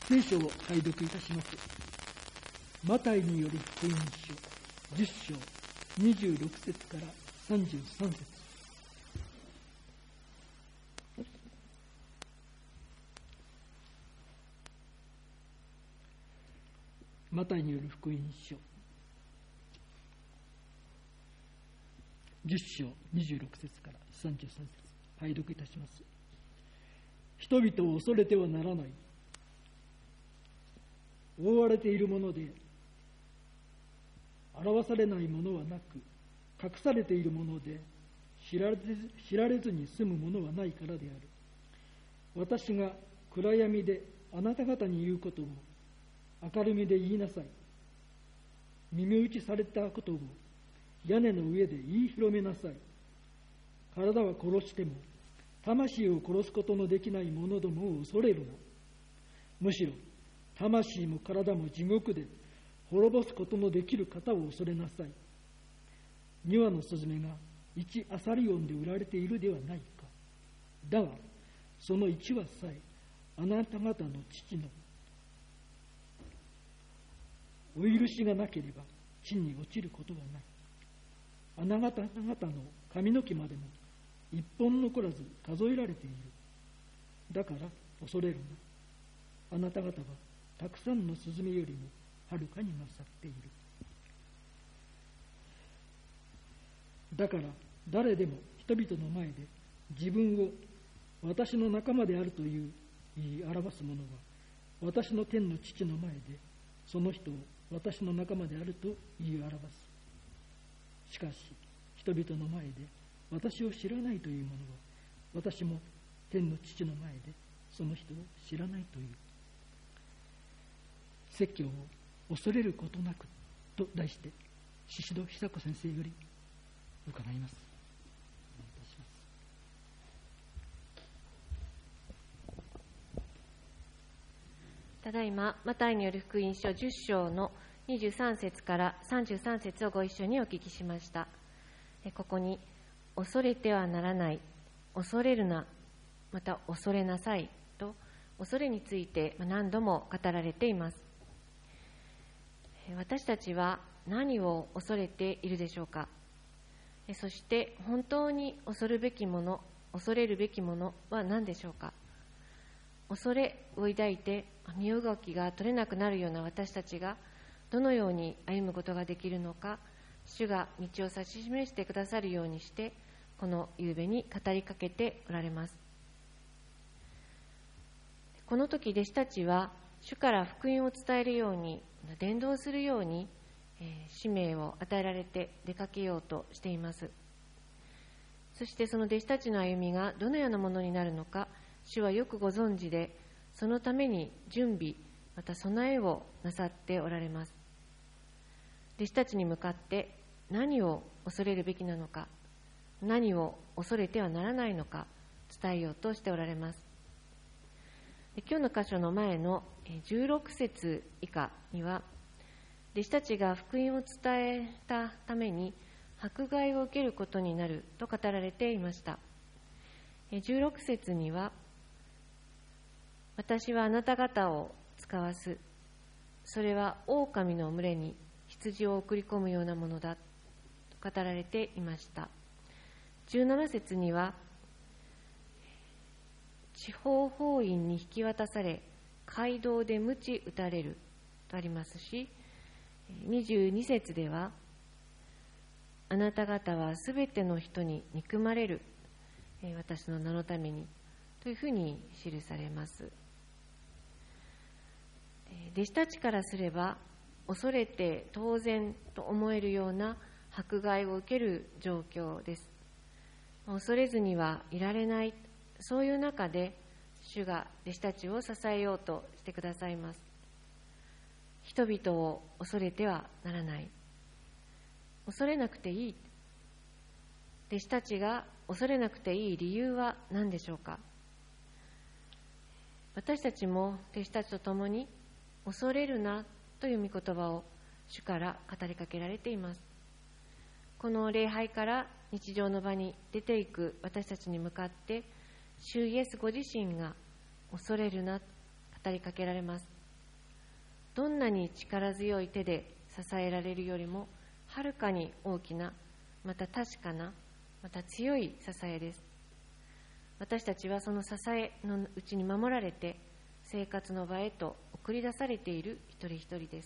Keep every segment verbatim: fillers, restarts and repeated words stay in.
聖書を拝読いたします。マタイによる福音書じゅっ章にじゅうろく節からさんじゅうさん節。マタイによる福音書じゅっ章にじゅうろく節からさんじゅうさん節、拝読いたします。人々を恐れてはならない。覆われているもので表されないものはなく、隠されているもので知られず、知られずに済むものはないからである。私が暗闇であなた方に言うことを明るみで言いなさい。耳打ちされたことを屋根の上で言い広めなさい。体は殺しても魂を殺すことのできない者どもを恐れるな。むしろ魂も体も地獄で滅ぼすことのできる方を恐れなさい。に羽のスズメが一アサリオンで売られているではないか。だがその一羽さえあなた方の父のお許しがなければ地に落ちることはない。あなた方の髪の毛までも一本残らず数えられている。だから恐れるな。あなた方はたくさんのスズメよりもはるかに勝っている。だから誰でも人々の前で自分を私の仲間であるという言い表す者は、私の天の父の前でその人を私の仲間であると言い表す。しかし人々の前で私を知らないという者は、私も天の父の前でその人を知らないという。説教を恐れることなくと題して、宍戸久子先生より伺います。お願いいたします。 ただいまマタイによる福音書じゅっ章のにじゅうさん節からさんじゅうさん節をご一緒にお聞きしました。ここに恐れてはならない、恐れるな、また恐れなさいと恐れについて何度も語られています。私たちは何を恐れているでしょうか。そして本当に恐るべきもの、恐れるべきものは何でしょうか。恐れを抱いて身動きが取れなくなるような私たちがどのように歩むことができるのか、主が道を指し示してくださるようにしてこの夕べに語りかけておられます。この時弟子たちは主から福音を伝えるように、伝道するように、えー、使命を与えられて出かけようとしています。そしてその弟子たちの歩みがどのようなものになるのか、主はよくご存知で、そのために準備また備えをなさっておられます。弟子たちに向かって何を恐れるべきなのか、何を恐れてはならないのか伝えようとしておられます。今日の箇所の前のじゅうろく節以下には、弟子たちが福音を伝えたために迫害を受けることになると語られていました。じゅうろく節には、私はあなた方を使わす、それは狼の群れに羊を送り込むようなものだと語られていました。じゅうなな節には、地方法院に引き渡され街道で鞭打たれるとありますし、にじゅうに節では、あなた方はすべての人に憎まれる、私の名のためにというふうに記されます。弟子たちからすれば恐れて当然と思えるような迫害を受ける状況です。恐れずにはいられない、そういう中で主が弟子たちを支えようとしてくださいます。人々を恐れてはならない、恐れなくていい。弟子たちが恐れなくていい理由は何でしょうか。私たちも弟子たちと共に恐れるなという御言葉を主から語りかけられています。この礼拝から日常の場に出ていく私たちに向かって、主イエスご自身が恐れるな、 語りかけられます。どんなに力強い手で支えられるよりもはるかに大きな、また確かな、また強い支えです。私たちはその支えのうちに守られて生活の場へと送り出されている一人一人です。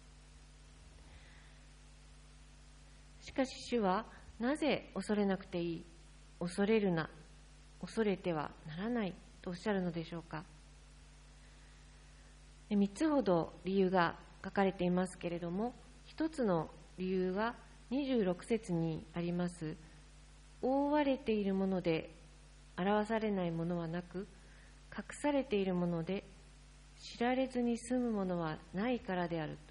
しかし主はなぜ恐れなくていい、恐れるな、恐れてはならないとおっしゃるのでしょうか。みっつほど理由が書かれていますけれども、一つの理由はにじゅうろく節にあります覆われているもので表されないものはなく、隠されているもので知られずに済むものはないからである。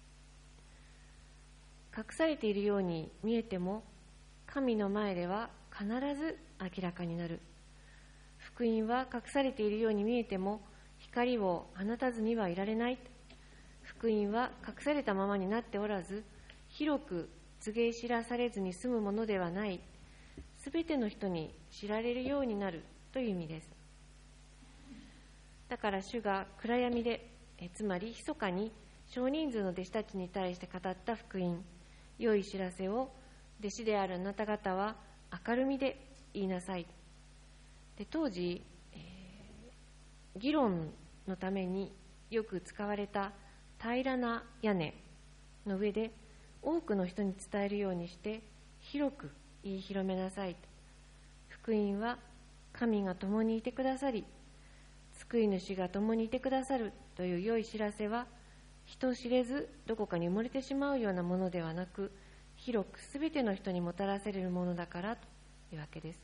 隠されているように見えても神の前では必ず明らかになる。福音は隠されているように見えても光を放たずにはいられない。福音は隠されたままになっておらず、広く告げ知らされずに済むものではない。すべての人に知られるようになるという意味です。だから主が暗闇で、えつまり密かに少人数の弟子たちに対して語った福音、良い知らせを弟子であるあなた方は明るみで言いなさい。で当時、えー、議論のためによく使われた平らな屋根の上で多くの人に伝えるようにして広く言い広めなさい。福音は神が共にいてくださり、救い主が共にいてくださるという良い知らせは、人知れずどこかに埋もれてしまうようなものではなく、広くすべての人にもたらせれるものだからというわけです。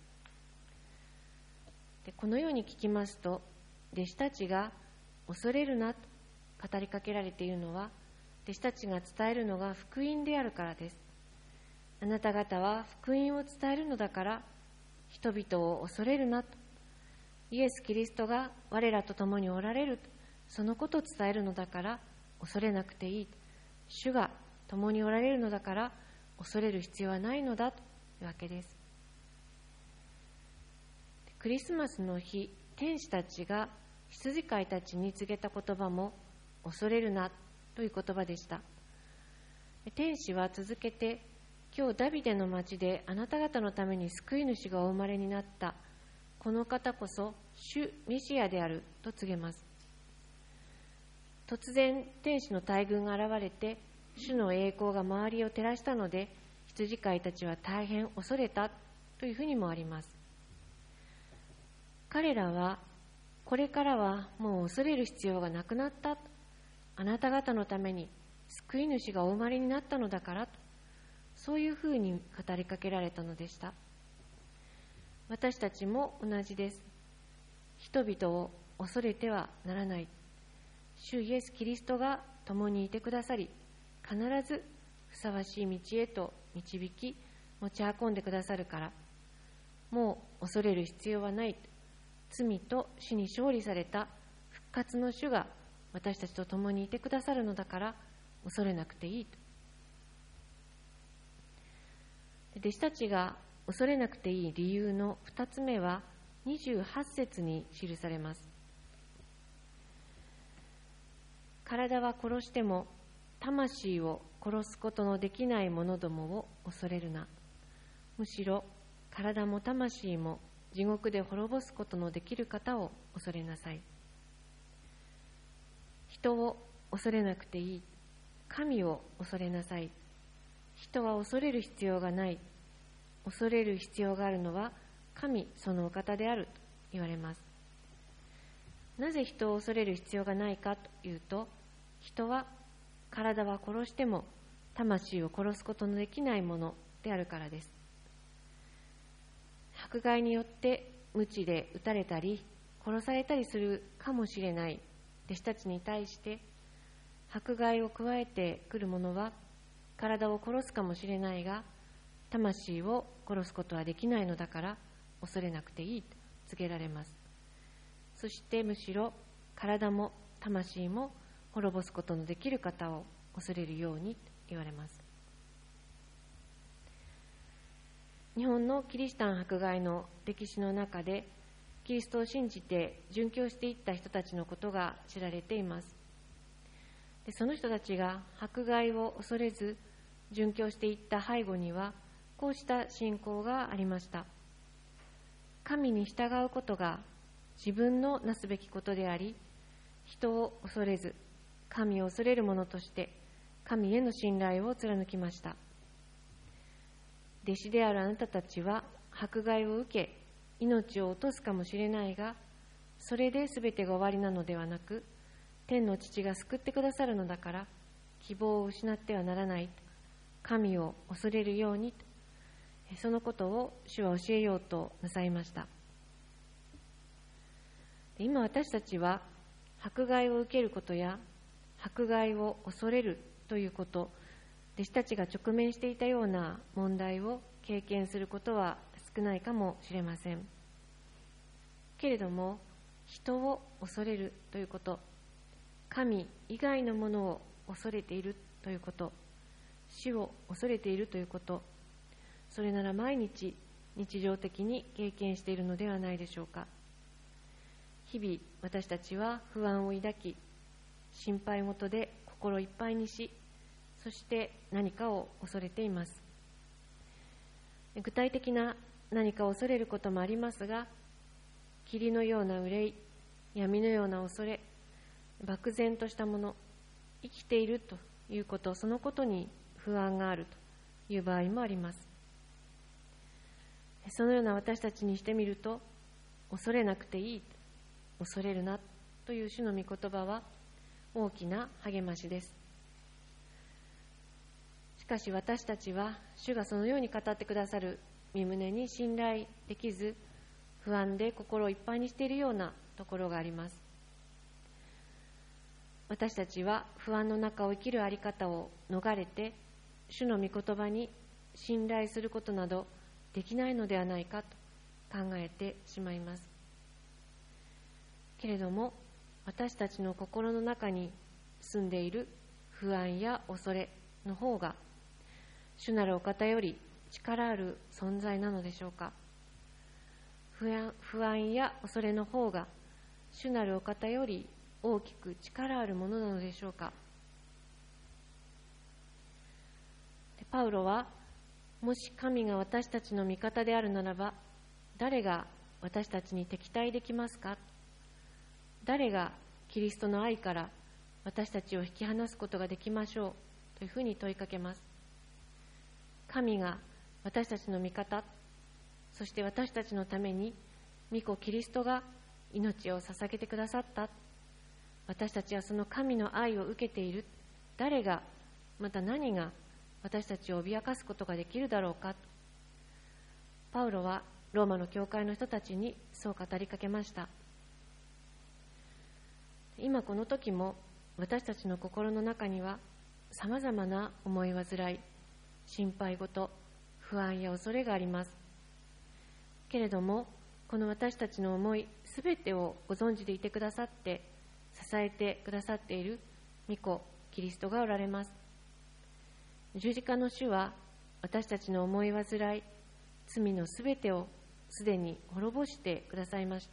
でこのように聞きますと、弟子たちが恐れるなと語りかけられているのは、弟子たちが伝えるのが福音であるからです。あなた方は福音を伝えるのだから、人々を恐れるなと。イエス・キリストが我らと共におられる、そのことを伝えるのだから恐れなくていい。主が共におられるのだから恐れる必要はないのだというわけです。クリスマスの日、天使たちが羊飼いたちに告げた言葉も恐れるなという言葉でした。天使は続けて、今日ダビデの町であなた方のために救い主がお生まれになった、この方こそ主メシアであると告げます。突然天使の大群が現れて、主の栄光が周りを照らしたので、羊飼いたちは大変恐れたというふうにもあります。彼らはこれからはもう恐れる必要がなくなった、あなた方のために救い主がお生まれになったのだからと、そういうふうに語りかけられたのでした。私たちも同じです。人々を恐れてはならない。主イエス・キリストが共にいてくださり、必ずふさわしい道へと導き持ち運んでくださるから、もう恐れる必要はない。罪と死に勝利された復活の主が私たちと共にいてくださるのだから恐れなくていいと。弟子たちが恐れなくていい理由の二つ目はにじゅうはち節に記されます。体は殺しても魂を殺すことのできない者どもを恐れるな。むしろ体も魂も地獄で滅ぼすことのできる方を恐れなさい。人を恐れなくていい。神を恐れなさい。人は恐れる必要がない。恐れる必要があるのは神そのお方であると言われます。なぜ人を恐れる必要がないかというと、人は体は殺しても魂を殺すことのできないものであるからです。迫害によって鞭で打たれたり殺されたりするかもしれない弟子たちに対して、迫害を加えてくる者は体を殺すかもしれないが魂を殺すことはできないのだから恐れなくていいと告げられます。そしてむしろ体も魂も滅ぼすことのできる方を恐れるようにと言われます。日本のキリシタン迫害の歴史の中で、 キリストを信じて殉教していった人たちのことが知られています。でその人たちが迫害を恐れず殉教していった背後にはこうした信仰がありました。神に従うことが自分のなすべきことであり、人を恐れず神を恐れる者として神への信頼を貫きました。弟子であるあなたたちは迫害を受け命を落とすかもしれないが、それで全てが終わりなのではなく、天の父が救ってくださるのだから希望を失ってはならない、神を恐れるように、そのことを主は教えようとなさいました。今私たちは迫害を受けることや迫害を恐れるということ、弟子たちが直面していたような問題を経験することは少ないかもしれません。けれども、人を恐れるということ、神以外のものを恐れているということ、死を恐れているということ、それなら毎日日常的に経験しているのではないでしょうか。日々私たちは不安を抱き、心配事で心いっぱいにし、そして何かを恐れています。具体的な何かを恐れることもありますが、霧のような憂い、闇のような恐れ、漠然としたもの、生きているということ、そのことに不安があるという場合もあります。そのような私たちにしてみると、恐れなくていい、恐れるなという主の御言葉は大きな励ましです。しかし私たちは主がそのように語ってくださる御胸に信頼できず、不安で心をいっぱいにしているようなところがあります。私たちは不安の中を生きるあり方を逃れて、主の御言葉に信頼することなどできないのではないかと考えてしまいます。けれども、私たちの心の中に住んでいる不安や恐れの方が、主なるお方より力ある存在なのでしょうか。不安、不安や恐れの方が、主なるお方より大きく力あるものなのでしょうか。でパウロは、もし神が私たちの味方であるならば、誰が私たちに敵対できますか？誰がキリストの愛から私たちを引き離すことができましょうというふうに問いかけます。神が私たちの味方、そして私たちのために御子キリストが命を捧げてくださった。私たちはその神の愛を受けている。誰が、また何が私たちを脅かすことができるだろうか。パウロはローマの教会の人たちにそう語りかけました。今この時も私たちの心の中にはさまざまな思い煩い、心配事、不安や恐れがあります。けれども、この私たちの思いすべてをご存知でいてくださって、支えてくださっている御子キリストがおられます。十字架の主は私たちの思い煩い、罪のすべてをすでに滅ぼしてくださいました。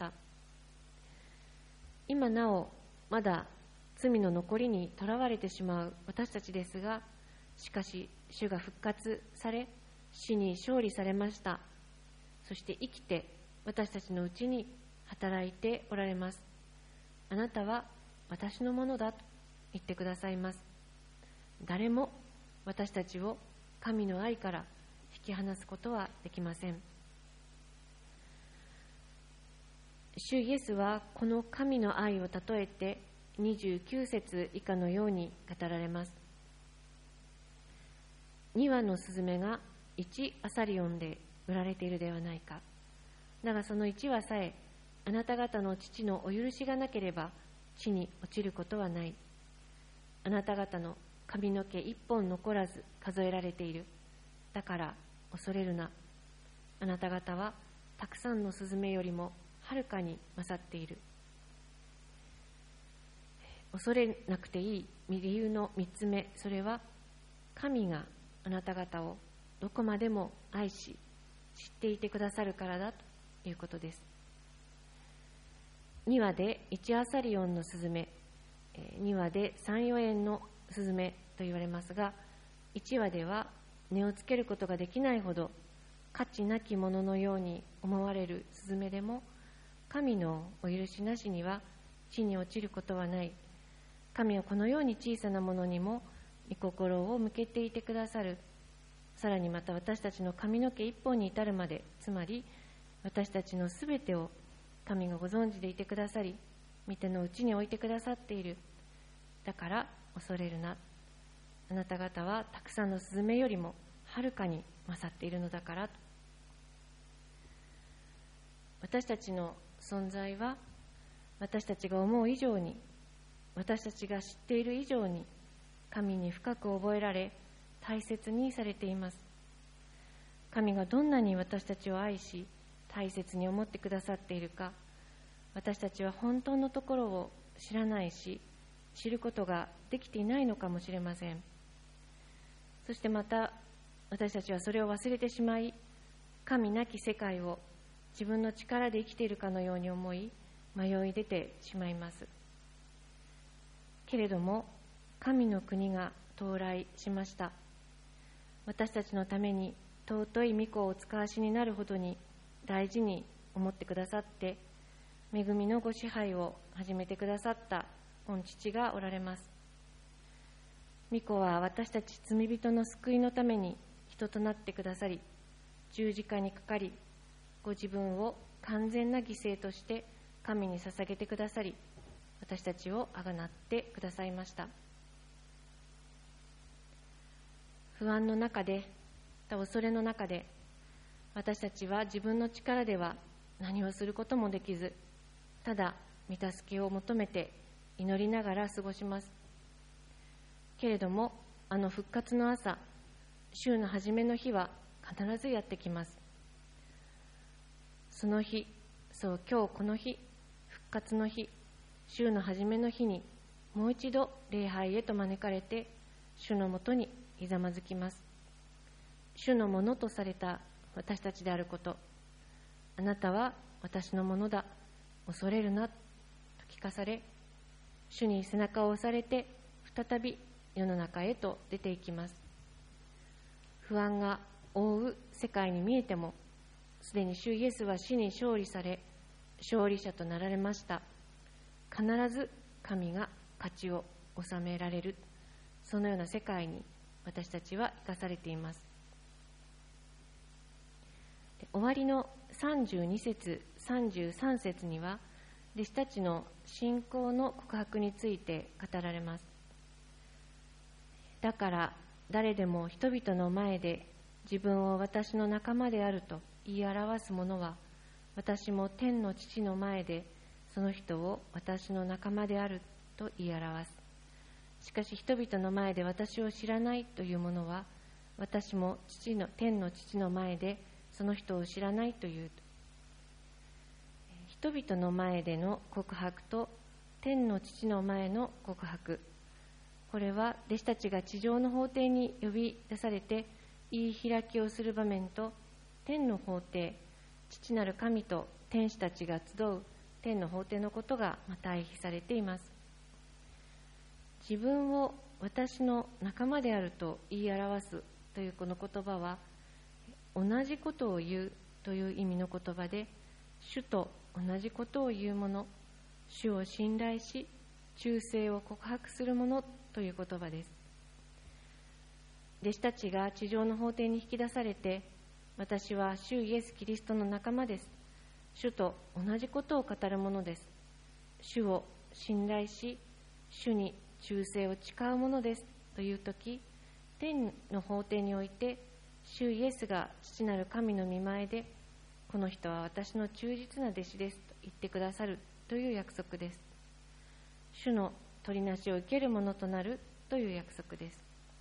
今なおまだ罪の残りにとらわれてしまう私たちですが、しかし主が復活され、死に勝利されました。そして生きて私たちのうちに働いておられます。あなたは私のものだと言ってくださいます。誰も私たちを神の愛から引き離すことはできません。主イエスはこの神の愛を例えてにじゅうきゅう節以下のように語られます。に羽のスズメがいちアサリオンで売られているではないか。だがそのいち羽さえあなた方の父のお許しがなければ地に落ちることはない。あなた方の髪の毛一本残らず数えられている。だから恐れるな。あなた方はたくさんのスズメよりもはるかに勝っている。恐れなくていい理由の三つ目、それは神があなた方をどこまでも愛し知っていてくださるからだということです。 にわでいちアサリオンのスズメ、にわでさん、よえんのスズメと言われますが、いちわでは値をつけることができないほど価値なきもののように思われるスズメでも、神のお許しなしには地に落ちることはない。神はこのように小さなものにも御心を向けていてくださる。さらにまた私たちの髪の毛一本に至るまで、つまり私たちのすべてを神がご存知でいてくださり、御手の内に置いてくださっている。だから恐れるな。あなた方はたくさんのスズメよりもはるかに勝っているのだからと。私たちの存在は私たちが思う以上に、私たちが知っている以上に神に深く覚えられ、大切にされています。神がどんなに私たちを愛し大切に思ってくださっているか、私たちは本当のところを知らないし、知ることができていないのかもしれません。そしてまた私たちはそれを忘れてしまい、神なき世界を自分の力で生きているかのように思い、迷い出てしまいます。けれども神の国が到来しました。私たちのために尊い御子をお使わしになるほどに大事に思ってくださって、恵みのご支配を始めてくださった御父がおられます。御子は私たち罪人の救いのために人となってくださり、十字架にかかり、ご自分を完全な犠牲として神に捧げてくださり、私たちをあがなってくださいました。不安の中で、恐れの中で、私たちは自分の力では何をすることもできず、ただ御助けを求めて祈りながら過ごします。けれどもあの復活の朝、週の初めの日は必ずやってきます。その日、そう今日この日、復活の日、週の初めの日にもう一度礼拝へと招かれて、主のもとにひざまずきます。主のものとされた私たちであること、あなたは私のものだ、恐れるなと聞かされ、主に背中を押されて再び世の中へと出ていきます。不安が覆う世界に見えても、すでに主イエスは死に勝利され、勝利者となられました。必ず神が勝ちを収められる、そのような世界に私たちは生かされています。で、終わりのさんじゅうに節、さんじゅうさん節には、弟子たちの信仰の告白について語られます。だから誰でも人々の前で自分を私の仲間であると言い表す者は、私も天の父の前でその人を私の仲間であると言い表す。しかし人々の前で私を知らないという者は、私も父の天の父の前でその人を知らないという。人々の前での告白と天の父の前の告白、これは弟子たちが地上の法廷に呼び出されて言い開きをする場面と、天の法廷、父なる神と天使たちが集う天の法廷のことが対比されています。自分を私の仲間であると言い表すというこの言葉は、同じことを言うという意味の言葉で、主と同じことを言う者、主を信頼し忠誠を告白する者という言葉です。弟子たちが地上の法廷に引き出されて、私は主イエス・キリストの仲間です、主と同じことを語る者です、主を信頼し主に忠誠を誓う者ですというとき、天の法廷において主イエスが父なる神の御前で、この人は私の忠実な弟子ですと言ってくださるという約束です。主の取りなしを受けるものとなるという約束です。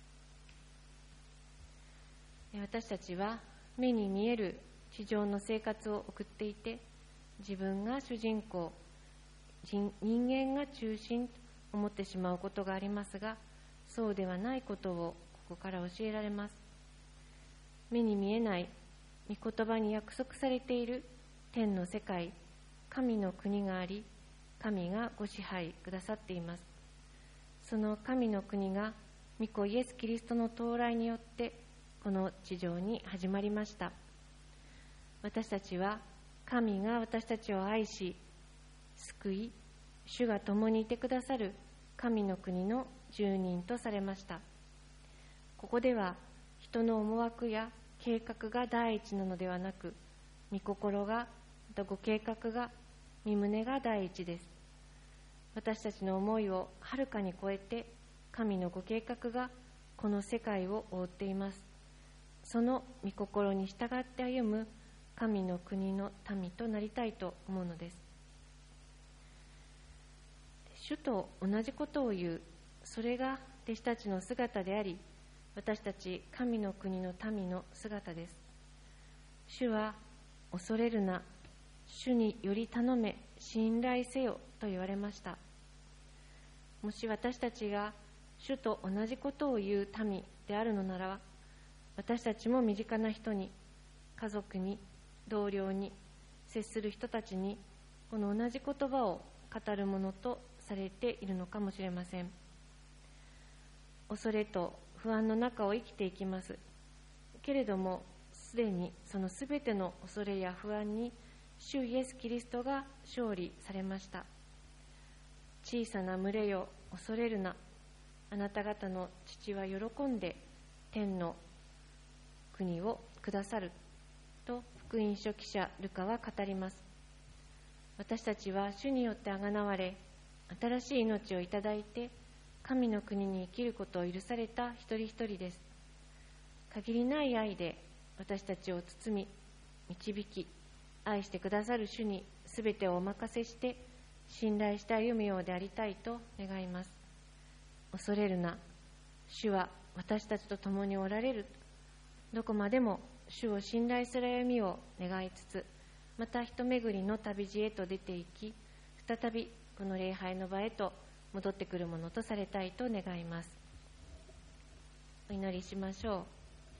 私たちは目に見える地上の生活を送っていて、自分が主人公、人間が中心と思ってしまうことがありますが、そうではないことをここから教えられます。目に見えない御言葉に約束されている天の世界、神の国があり、 神がご支配くださっています。その神の国が御子イエス・キリストの到来によってこの地上に始まりました。私たちは神が私たちを愛し救い、主が共にいてくださる神の国の住人とされました。ここでは人の思惑や計画が第一なのではなく、御心が、またご計画が、御胸が第一です。私たちの思いをはるかに超えて、神のご計画がこの世界を覆っています。その御心に従って歩む神の国の民となりたいと思うのです。主と同じことを言う、それが弟子たちの姿であり、私たち神の国の民の姿です。主は恐れるな、主により頼め、信頼せよと言われました。もし私たちが主と同じことを言う民であるのならば、私たちも身近な人に、家族に、同僚に、接する人たちにこの同じ言葉を語るものとされているのかもしれません。恐れと不安の中を生きていきます。けれどもすでにそのすべての恐れや不安に主イエス・キリストが勝利されました。小さな群れよ、恐れるな、あなた方の父は喜んで天の国をくださると福音書記者ルカは語ります。私たちは主によってあがなわれ、新しい命をいただいて神の国に生きることを許された一人一人です。限りない愛で私たちを包み導き、愛してくださる主にすべてをお任せして信頼して歩むようでありたいと願います。恐れるな、主は私たちと共におられる。どこまでも主を信頼する歩みを願いつつ、また一巡りの旅路へと出て行き、再びこの礼拝の場へと戻ってくるものとされたいと願います。お祈りしましょう。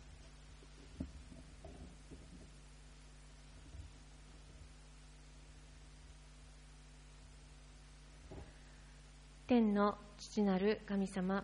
天の父なる神様、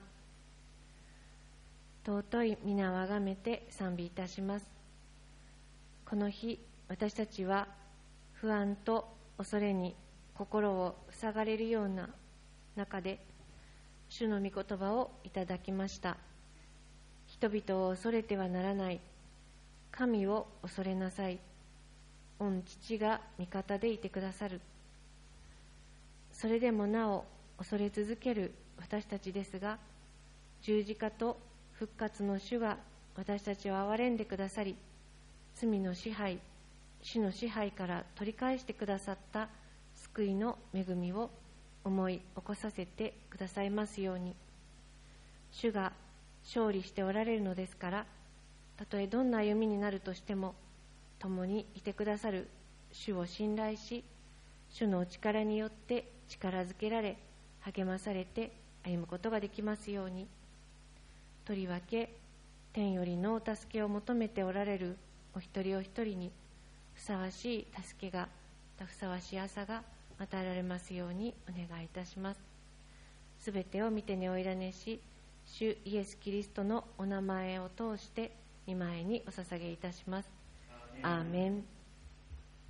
尊い皆をあがめて賛美いたします。この日、私たちは不安と恐れに心を塞がれるような中で主の御言葉をいただきました。人々を恐れてはならない、神を恐れなさい、御父が味方でいてくださる。それでもなお恐れ続ける私たちですが、十字架と復活の主が私たちを憐れんでくださり、罪の支配、死の支配から取り返してくださった救いの恵みを思い起こさせてくださいますように。主が勝利しておられるのですから、たとえどんな歩みになるとしても共にいてくださる主を信頼し、主のお力によって力づけられ励まされて歩むことができますように。とりわけ天よりのお助けを求めておられるお一人お一人にふさわしい助けが、ふさわしい朝が与えられますようにお願いいたします。すべてを御手にお委ねし、主イエス・キリストのお名前を通して御前にお捧げいたします。アーメン。